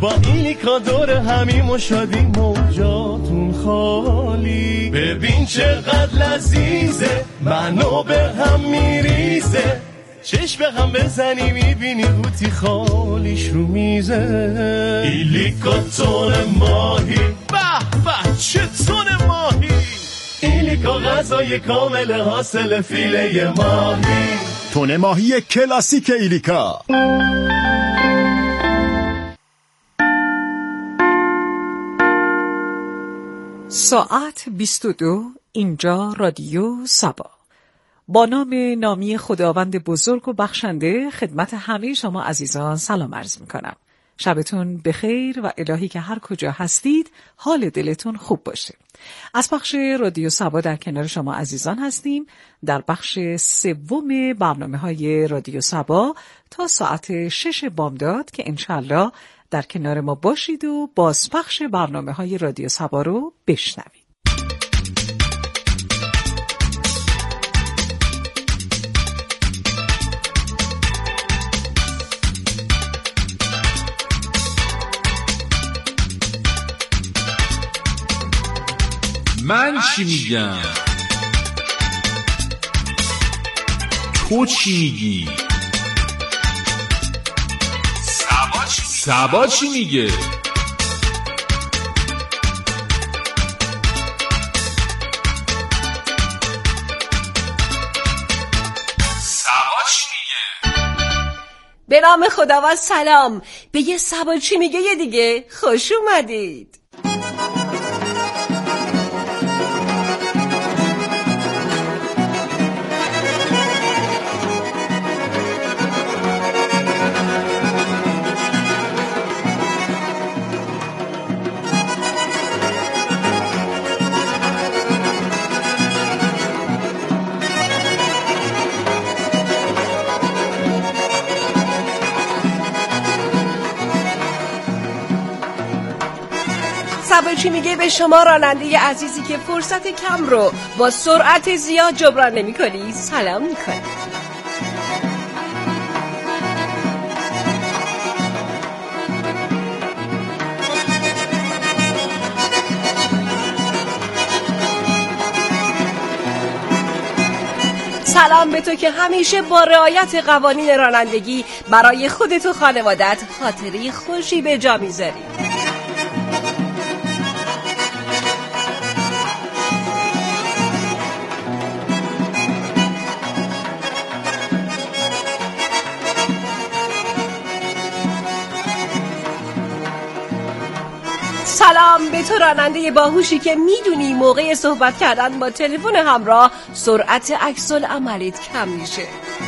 با ایلیکا دور همیم و شادیم موجاتون خالی. ببین چقدر لذیذه، منو به هم میریزه، چشم به هم بزنی میبینی قوطی خالیش رو میزه. ایلیکا تون ماهی، به به چه تون ماهی. ایلیکا غذای کامل حاصل فیله ماهی. تون ماهی کلاسیک ایلیکا. ساعت 22. اینجا رادیو سبا. با نام نامی خداوند بزرگ و بخشنده خدمت همه شما عزیزان سلام عرض میکنم. شبتون بخیر و الهی که هر کجا هستید حال دلتون خوب باشه. از بخش رادیو سبا در کنار شما عزیزان هستیم در بخش سوم برنامه‌های رادیو سبا تا ساعت 6 بامداد که انشالله در کنار ما باشید و بازپخش برنامه‌های رادیو سبا رو بشنوید. من چی میگم؟ تو چی میگی؟ سبا چی میگه؟ به نام خداوند سلام. به یه سبا چی میگه یه دیگه خوش اومدید. سبا چی میگه به شما راننده عزیزی که فرصت کم رو با سرعت زیاد جبران نمی کنی سلام میکنی. سلام به تو که همیشه با رعایت قوانین رانندگی برای خودت و خانوادت خاطره خوشی به جا میذاری. سلام به تو راننده باهوشی که میدونی موقع صحبت کردن با تلفن همراه سرعت عکس العملت کم میشه.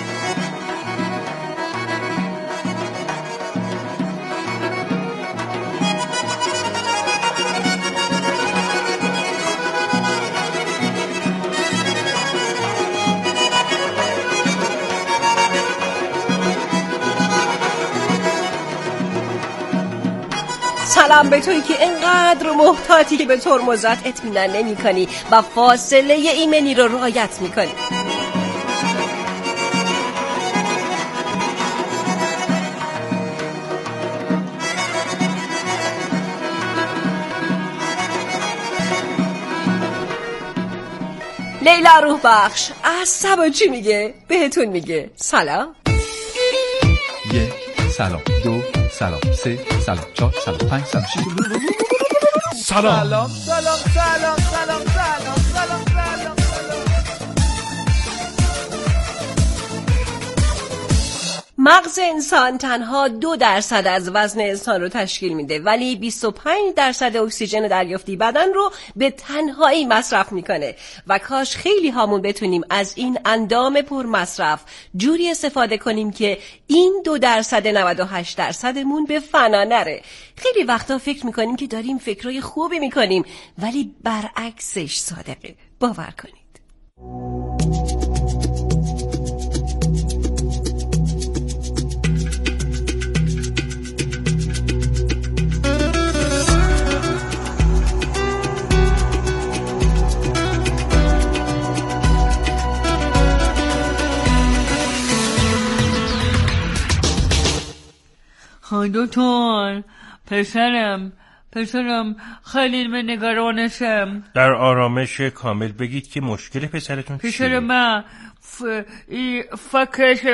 سلام به تویی که انقدر محتاطی که به ترمزات اطمینان نمی کنی و فاصله ایمنی رو رعایت می کنی. لیلا روح بخش از سبا چی میگه؟ بهتون میگه سلام. 1 سلام 2 سلام 3 سلام 4 سلام 5 سلام 6 سلام سلام سلام سلام سلام سلام سلام سلام. مغز انسان تنها 2% از وزن انسان رو تشکیل میده ولی 25% اکسیژن دریافتی بدن رو به تنهایی مصرف میکنه و کاش خیلی هامون بتونیم از این اندام پر مصرف جوری استفاده کنیم که این 2% 98%مون به فنا نره. خیلی وقتا فکر میکنیم که داریم فکرای خوبی میکنیم ولی برعکسش صادقه. باور کنید. دکتر پسرم خیلی من نگرانشم. در آرامش کامل بگید که مشکل پسرتون چیه؟ پسر من فکرش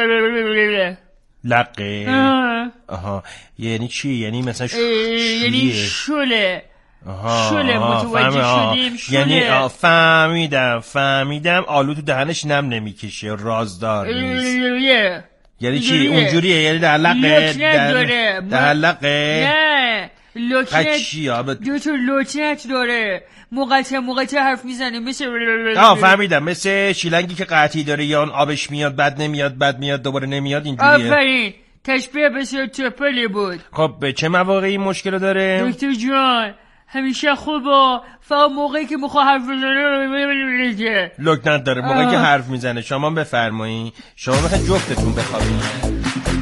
لقه. آها یعنی چی؟ یعنی مثلا یعنی شله. شله متوجه شدیم. یعنی فهمیدم آلو تو دهنش نم نمیکشه، رازدار نیست. یعنی چی؟ اونجوریه؟ یعنی در لقه؟ در لقه؟ نه لوچنت داره. موقع حرف میزنه مثل فهمیدم، مثل شیلنگی که قطعی داره، یا اون آبش میاد بعد نمیاد، بعد میاد دوباره نمیاد، اینجوریه. آفرین، تشبیه بسیار چپلی بود. خب به چه مواقعی مشکل داره؟ دکتر جان همیشه خوبه، فقط موقعی که میخواه حرف بزنه لک نداره. موقعی که حرف میزنه شما بفرمایید. شما میخواید جفتتون بخوابید.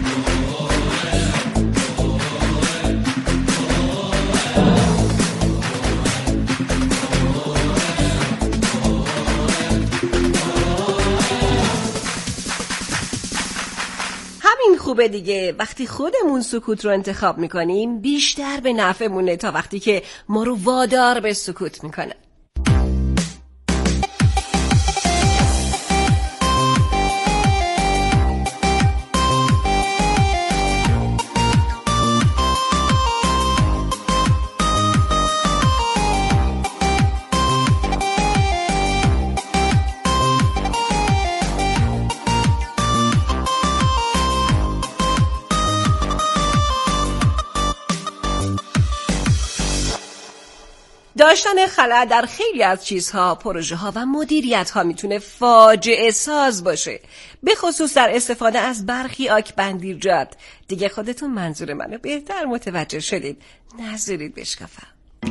خوبه دیگه. وقتی خودمون سکوت رو انتخاب میکنیم بیشتر به نفعمونه تا وقتی که ما رو وادار به سکوت میکنه. داشتن خلأ در خیلی از چیزها، پروژه ها و مدیریت ها میتونه فاجعه ساز باشه، به خصوص در استفاده از برخی آکبندیرجات. دیگه خودتون منظور منو بهتر متوجه شدید، نذارید بشکافم.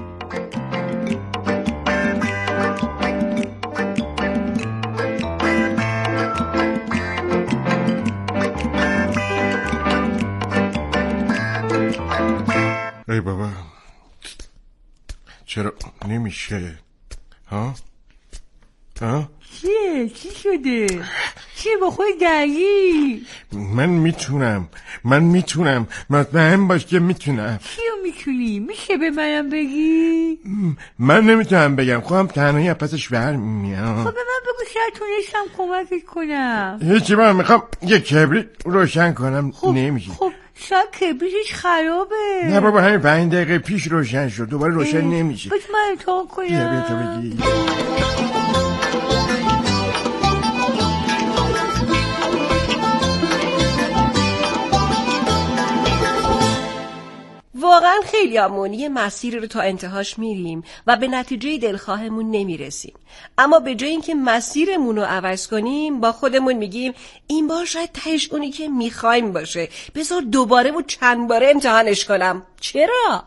ای بابا چرا نمیشه؟ ها؟ چی شده؟ چی با خود درگی؟ من میتونم مطمئن باش که میتونم. چیو میتونی؟ میشه به منم بگی؟ من نمیتونم بگم، خودم تنهایی پسش برمیام. خب به من بگو شاید تونستم کمکت کنم. هیچی، من میخوام یه کبریت روشن کنم. نمیشه. خب شاید کبریتش خرابه. نه بابا، همین 5 دقیقه پیش روشن شد، دوباره روشن نمیشه. بس من امتحان کنم. بیا تو بگی. واقعا خیلی یه مسیری رو تا انتهاش میریم و به نتیجه دلخواهمون نمیرسیم، اما به جای اینکه مسیرمون رو عوض کنیم با خودمون میگیم این بار شاید تهش اونی که میخوایم باشه، بذار دوباره و چند باره امتحانش کنم. چرا؟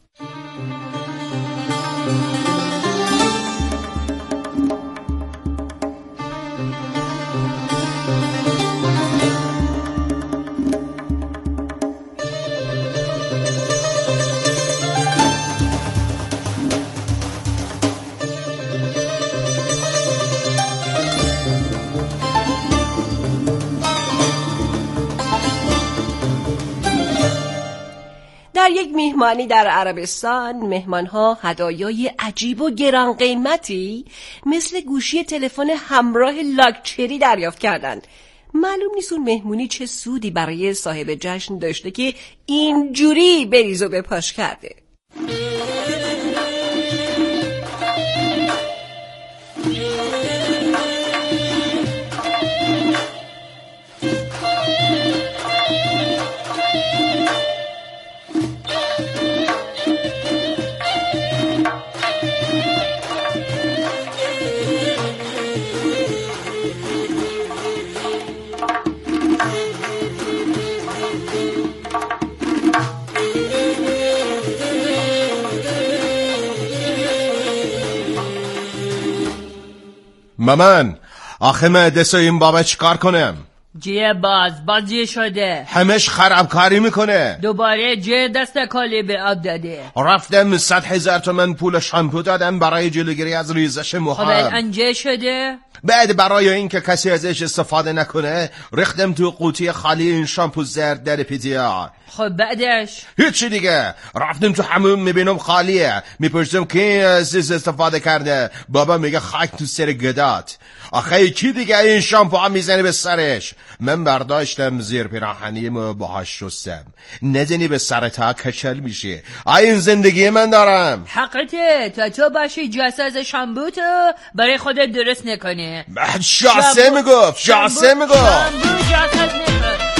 در یک میهمانی در عربستان مهمانها هدایای عجیب و گران قیمتی مثل گوشی تلفن همراه لاکچری دریافت کردند. معلوم نیست اون مهمونی چه سودی برای صاحب جشن داشته که اینجوری بریز و بپاش کرده. مامان آخه معدس این بابا چیکار کنم؟ جه باز شده، همش خرابکاری میکنه. دوباره جه دست کالی به آب داده. رفتم 100,000 تومن پول شامپو دادم برای جلوگیری از ریزش موها. خب الان جه شده. بعد برای اینکه کسی ازش استفاده نکنه ریختم تو قوطی خالی این شامپو زرد در پیتیا. خب بعدش هیچی دیگه. رفتیم تو حموم، میبینم خالیه، میپرسم کی ازش استفاده کرده، بابا میگه خاک تو سر گدات. آخه کی دیگه این شامپو هم میزنی به سرش؟ من برداشتم زیر پیراهنیم باهاش شستم. نزنی به سرت ها کچل میشه. این زندگی من دارم. حقته تا تو باشی جاساز شامپوتو برای خودت درست نکنه. شاسه میگفت. شامپو جاساز نکن.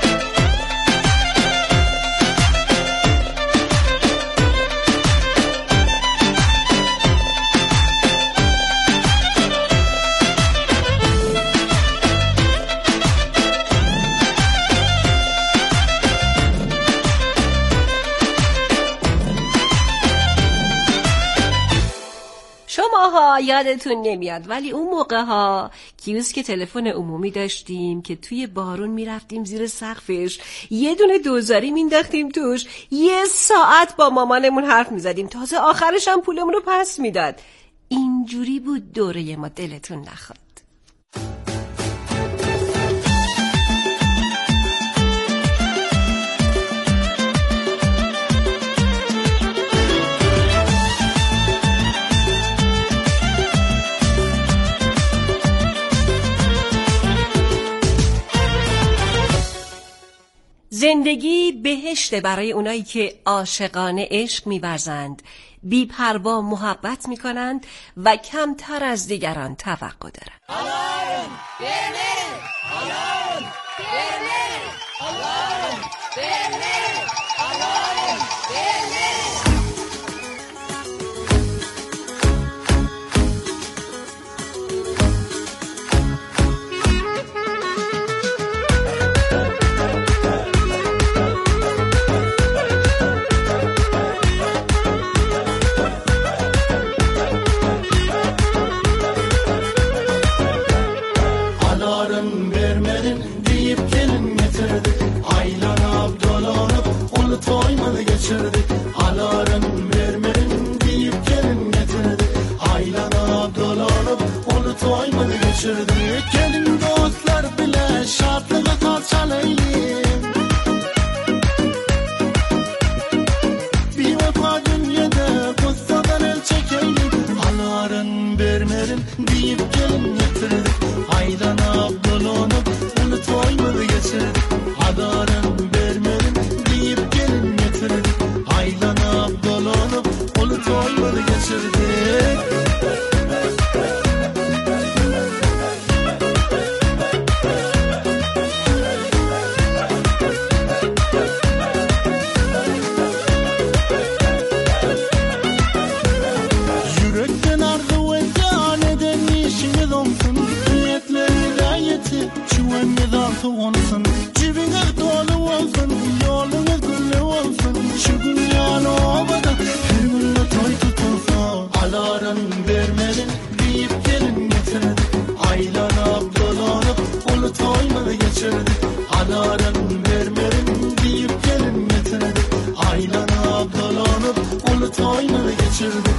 شماها یادتون نمیاد ولی اون موقع ها کیوسک تلفن عمومی داشتیم که توی بارون میرفتیم زیر سقفش، یه دونه دوزاری مینداختیم توش، 1 ساعت با مامانمون حرف میزدیم، تازه آخرش هم پولمون رو پس میداد. اینجوری بود دوره ما، دلتون نخواد. زندگی بهشته برای اونایی که عاشقانه عشق می‌ورزند، بی پروا محبت می‌کنند و کمتر از دیگران توقع دارند. آلارم برنه، آلارم برنه، آلارم برنه، آلارم برنه. Gelin dostlar bile şartlığa kalçalayım. Bir vefa dünyada kutsadan el çekeyim. Aların vermerin deyip gelin getirdik. Aylanıp dolanıp unutmaymadı geçirdik. Aların vermerin deyip gelin getirdik. Aylanıp dolanıp unutmaymadı geçirdik. Olsun, cebine dolu olsun, yoluna gülle olsun, şu dünyanın ovada her günde toy tutulsun. Aların vermedin deyip gelin getirdik, aylanıp dolanıp onu toymadı geçirdik. Aların vermedin deyip gelin getirdik, aylanıp dolanıp onu toymadı geçirdik.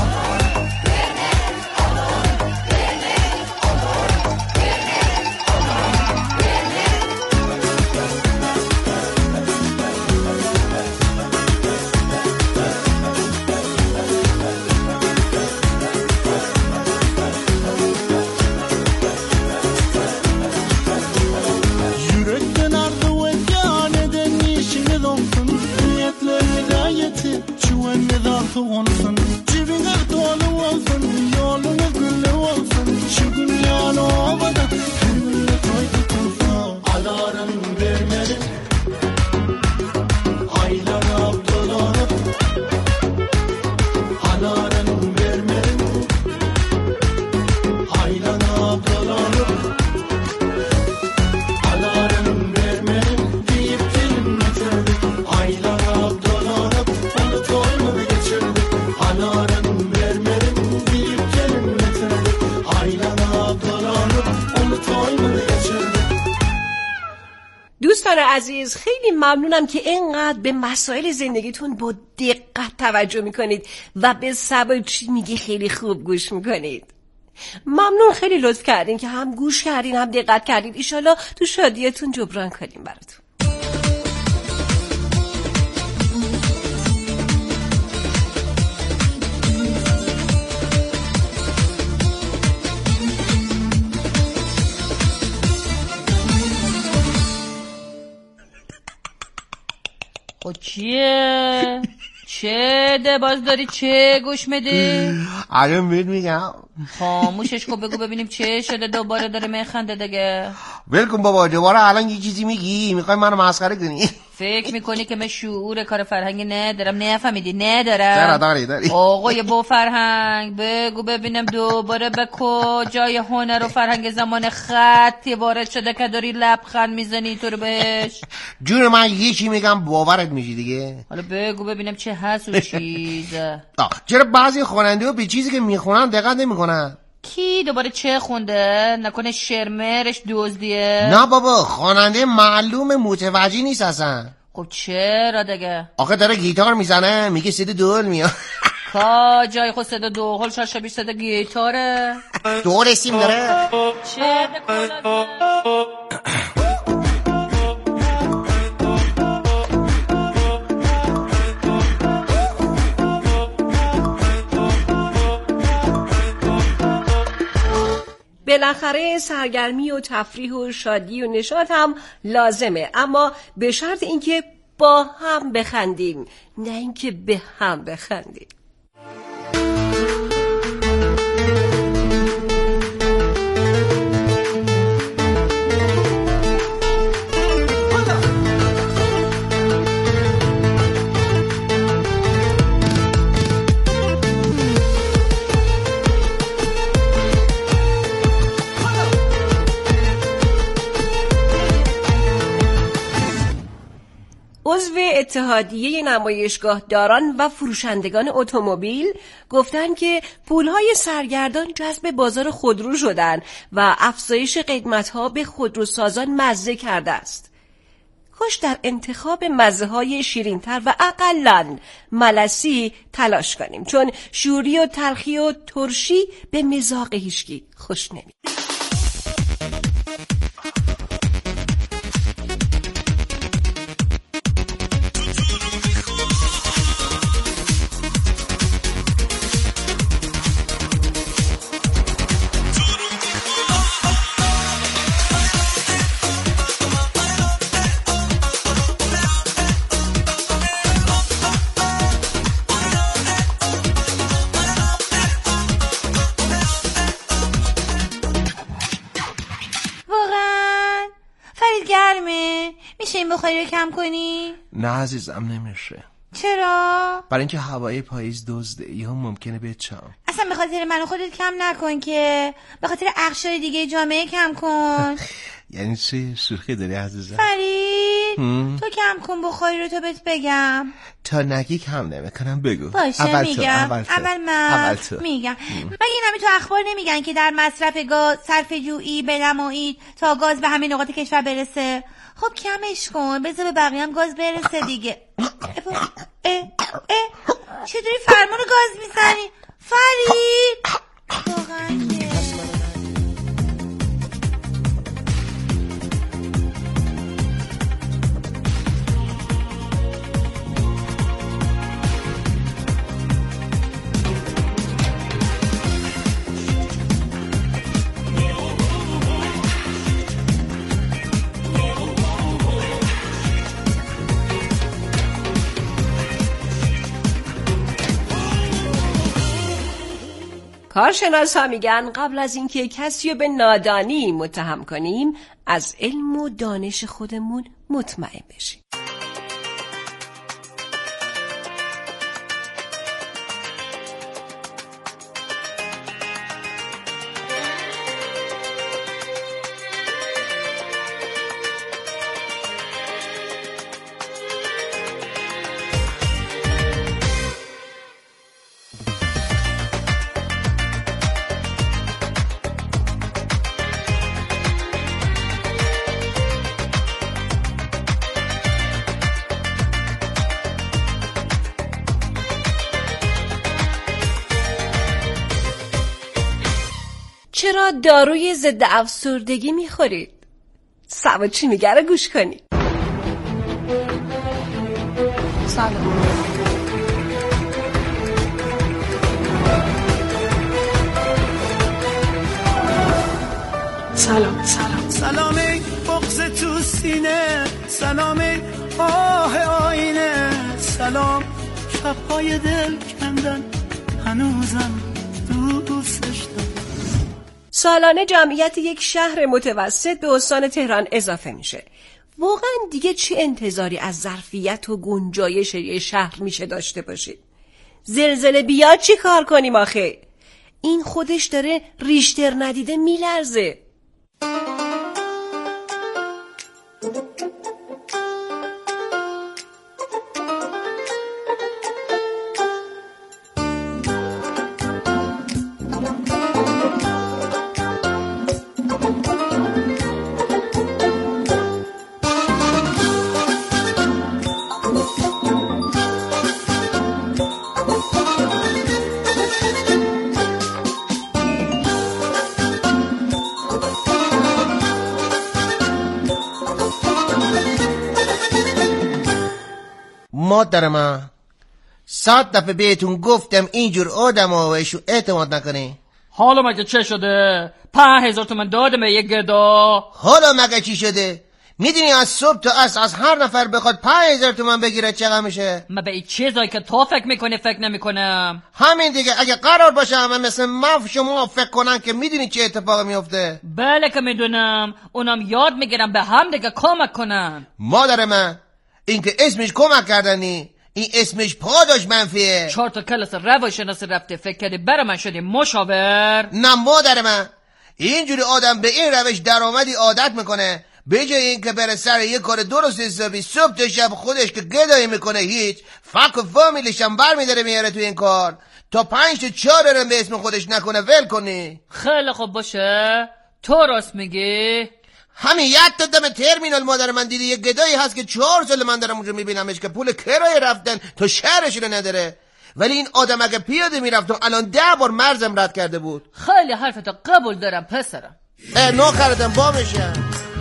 Olsun, cebine dolu olsun, yoluna gülle olsun, şu dünyanın ovada her günde toy tutulsun. Aların vermedin, aylanıp dolanıp, aların vermedin, aylanıp dolanıp, aların vermedin deyip gelin getirdik, aylanıp dolanıp onu toymadı geçirdik. Aların vermedin deyip gelin getirdik, aylanıp dolanıp onu toymadı geçirdik. دوستان عزیز، خیلی ممنونم که اینقدر به مسائل زندگیتون با دقت توجه میکنید و به سبا چی میگه خیلی خوب گوش میکنید. ممنون، خیلی لطف کردین که هم گوش کردین هم دقت کردین. ایشالله تو شادیتون جبران کنیم براتون. چیه؟ چه دباز داری؟ چه گوش میدی؟ الان میگم خاموشش کن بگو ببینیم چه شده دوباره داره میخنده دیگه. ول کن بابا، دوباره الان یه چیزی میگی میخوای منو مسخره کنی؟ فکر میکنی که من شعور کار فرهنگی ندارم؟ نفهمیدی ندارم؟ چرا داری آقای با فرهنگ بگو ببینم دوباره به کجای هنر و فرهنگ زمان خطی وارد شده که داری لبخند میزنی تو رو بهش؟ جون من یه چی میگم باورت میشی دیگه. حالا بگو ببینم چه هست و چیزه. چرا بعضی خواننده ها به چیزی که میخونن دقت نمیکنن؟ کی دوباره چه خونده؟ نکنه شرمرش دزدیه؟ نه بابا، خواننده معلوم متوجه نیست اصلا. خب چرا دیگه؟ آخه داره گیتار میزنه میگه صدا دول میاد. کا جای خود صدا دوغل شبیه صدا گیتاره. دور سیم داره. چه بالاخره سرگرمی و تفریح و شادی و نشاط هم لازمه، اما به شرط اینکه با هم بخندیم، نه اینکه به هم بخندیم. عضو اتحادیه نمایشگاه داران و فروشندگان اتومبیل گفتن که پولهای سرگردان جذب بازار خودرو شدن و افزایش قیمتها به خودروسازان مزه کرده است. کاش در انتخاب مزه‌های شیرین‌تر و اقلاً ملسی تلاش کنیم، چون شوری و تلخی و ترشی به مذاق هیچکی خوش نمیاد. میشه این بخاری رو کم کنی؟ نه عزیزم نمیشه. چرا؟ برای اینکه هوای پاییز دزده، یا ممکنه بچم. اصلا به خاطر من و خودت کم نکن که، به خاطر اقشار دیگه جامعه کم کن. یعنی چه شوخی داری عزیزم؟ فرید تو کم کن بخاری رو تا بهت بگم. تا نگی کم نمیکنم، بگو. باشه اول میگم. اول من میگم. مگه این همین تو اخبار نمیگن که در مصرف گاز صرفه‌جویی بنمایید تا گاز به همه نقاط کشور برسه؟ خب کمش کن، بذار به بقیه هم گاز برسه دیگه. چطوری فرمون رو گاز میزنی فرید؟ واقعا کارشناسا میگن قبل از اینکه کسی رو به نادانی متهم کنیم، از علم و دانش خودمون مطمئن بشیم. چرا داروی ضد افسردگی میخورید؟ سوا چی میگه رو گوش کنید. سلام. سلام سلام سلام ای بغض تو سینه، سلام ای آه آینه، شب‌های دل کندن هنوزم دوستش دارم. سالانه جمعیت یک شهر متوسط به استان تهران اضافه میشه. واقعا دیگه چه انتظاری از ظرفیت و گنجایش یه شهر میشه داشته باشید؟ زلزله بیاد چی کار کنیم آخه؟ این خودش داره ریشتر ندیده میلرزه. مادر من 100 دفعه بهتون گفتم اینجور آدم ها بهشون اعتماد نکنی. حالا مگه چه شده؟ 5000 تومن دادم به یک گدا. حالا مگه چی شده؟ میدونی از صبح تا از هر نفر بخواد 5000 تومن بگیره چقدر میشه؟ من به این چیزایی که تو فکر میکنی فکر نمیکنم. همین دیگه. اگه قرار باشه همه مثل مف شما فکر کنن که میدونی چه اتفاقی میفته. بله که میدونم. اونم یاد میگیرم به هم دیگه کمک کنن. مادر من این که اسمش کمک کردنی، این اسمش پاداش منفیه. 4 تا کلاس روانشناسی رفته فکر کردی برای من شدی مشاور؟ نه مادر من، اینجوری آدم به این روش درآمدی عادت میکنه، به جای این که بره سر یه کار درست حسابی صبح تا شب خودش که گدایی میکنه هیچ فک و فامیلش هم برمیداره میاره تو این کار تا 5 تا 4 رم به اسم خودش نکنه ول کنی. خیلی خوب باشه، تو راست میگی. همین یاد دادم ترمینال مادر من دیدی یه گدایی هست که 4 سال من دارم اونجا میبینمش که پول کرایه رفتن تا شهرش رو نداره، ولی این آدم اگه پیاده میرفت الان 10 بار مرزم رد کرده بود. خیلی حرفتو قبول دارم پسرم. نو خردم با میشم.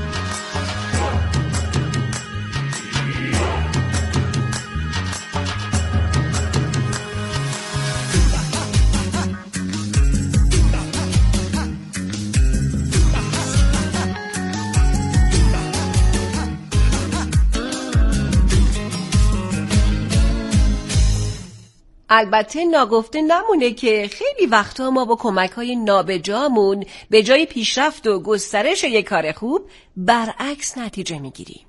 البته ناگفته نمونه که خیلی وقتا ما با کمک‌های نابجامون به جای پیشرفت و گسترش یک کار خوب برعکس نتیجه میگیریم.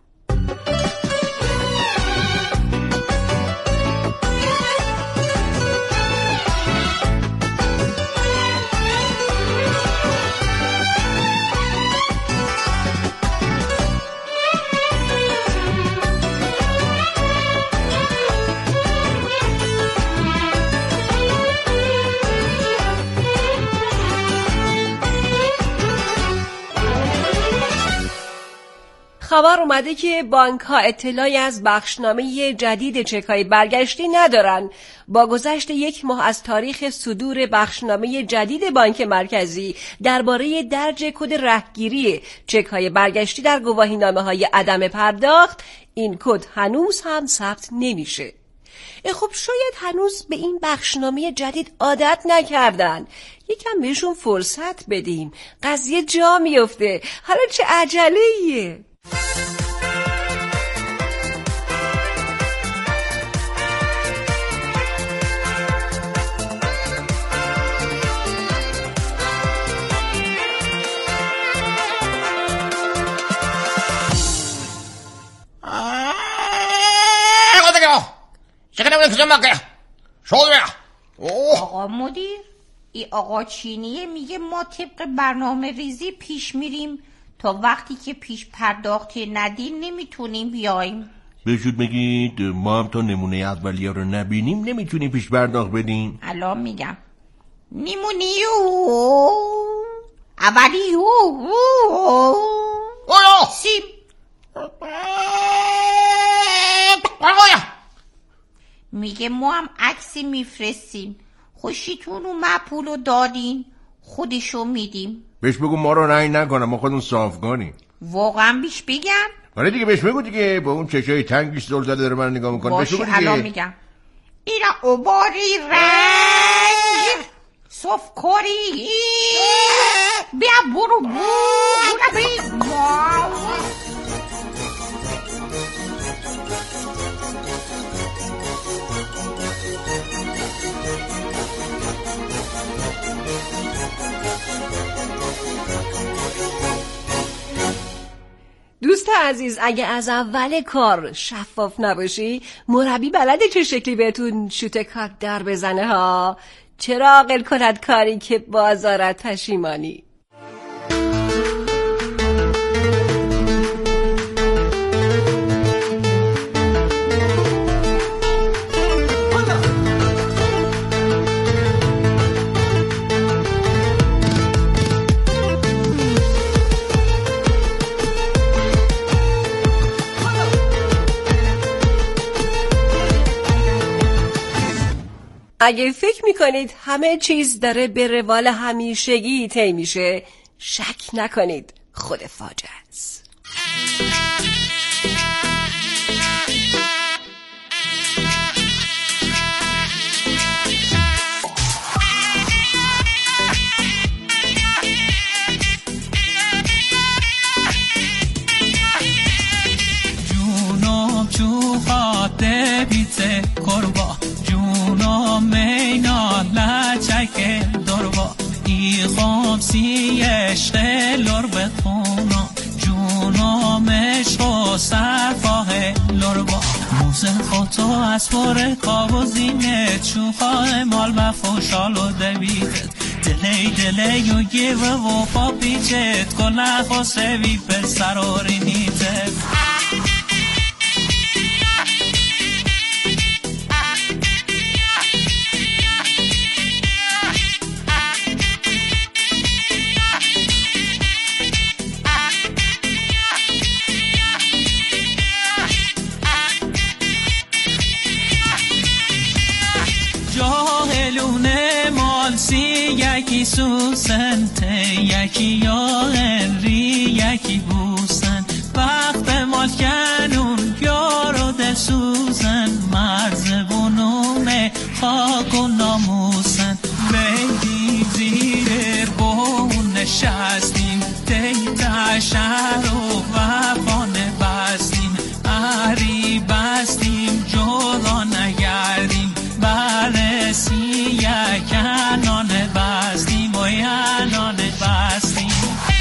خبر اومده که بانک ها اطلاعی از بخشنامه جدید چک‌های برگشتی ندارن. با گذشت 1 ماه از تاریخ صدور بخشنامه جدید بانک مرکزی درباره درج کد رهگیری چک‌های برگشتی در گواهینامه‌های عدم پرداخت، این کد هنوز هم ثبت نمیشه. خب شاید هنوز به این بخشنامه جدید عادت نکردن. یکم بهشون فرصت بدیم، قضیه جا میفته. حالا چه عجله‌ایه؟ آقا مدیر، این آقا چینیه میگه ما طبق برنامه ریزی پیش میریم تا وقتی که پیش پرداختی ندیم نمیتونیم بیایم. بهشون بگید ما هم تا نمونه اولیه رو نبینیم نمیتونیم پیش پرداخت بدیم. الان میگم نمونه اولیه سیم میگه ما هم عکسی میفرستیم، خوشیتون و مپولو دادین خودشو میدیم. بهش بگو ما رو رنگ نکنم، ما خودمون صافگانیم. واقعا بیش بگم؟ آره دیگه بهش بگو دیگه، با اون چشای تنگش زل زده داره من نگاه میکنه. بهش بگو دیگه. الان میگم اینا عباری رنگ صفکاری بیا برو عزیز اگه از اول کار شفاف نباشی مربی بلده چه شکلی بهتون شوت کات در بزنه ها. چرا عاقل کند کاری که بازارت پشیمانی. اگه فکر میکنید همه چیز داره به روال همیشگی طی میشه، شک نکنید خود فاجعه است. جونم چو خاطر بیته کربا مینا لچک دربا ای خمسی عشق لر بخونا جونم عشق و صفاه لربا موزن خطو از پر کابو زینه چوخای مال و فوشال و دویدت دلی یو گیو و پا پیچت کلا خسروی پر سراری نیتت یکی سوسن یکی یا هنری یکی بوسن وقت مال کنون یارو دل سوزن مرز بونون خاک و ناموسن بیدی زیر بون نشستیم دیتا شهر و وفانه بستیم اری بستیم جدا نگردیم برسی یکنانه بستیم و ینانه بستیم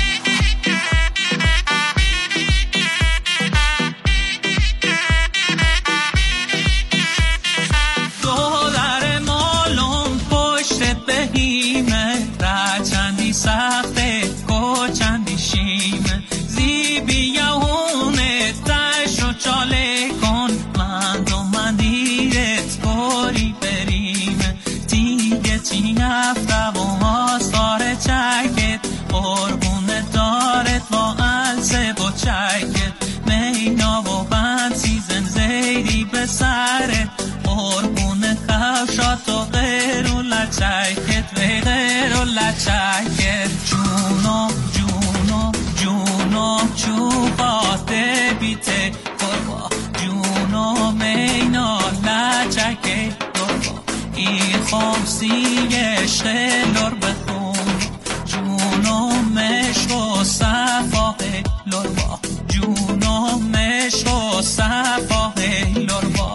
دولار مالون پشت بهیمه را چندی سخته کو چندی شیمه زیبی یهونه تش و چاله کن من دو من دیرت باری بریمه دیگه چی هفته و آستار چکت قربونه دارت با السه با چکت مینا و بند سیزن زیدی به سرت قربونه خفشات و غیر و لچکت وی غیر و لچکت جونم جونم جونم چوبات بیته قربا جونم مینا لچکت قربا ای خمسی عشق لر بخون جونم عشق و صفاه لربا جونم عشق و صفاه لربا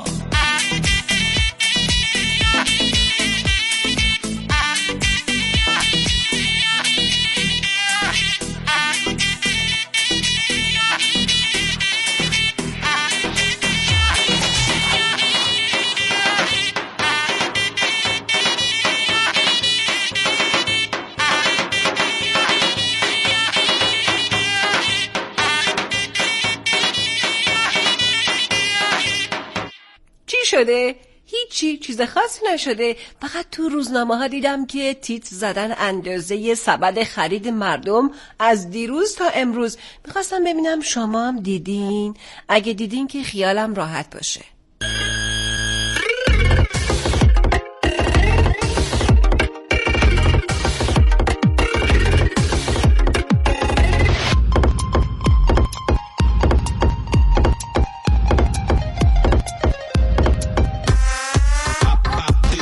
شده؟ هیچی، چیز خاصی نشده. فقط تو روزنامه ها دیدم که تیتر زدن اندازه سبد خرید مردم از دیروز تا امروز. میخواستم ببینم شما هم دیدین؟ اگه دیدین که خیالم راحت باشه.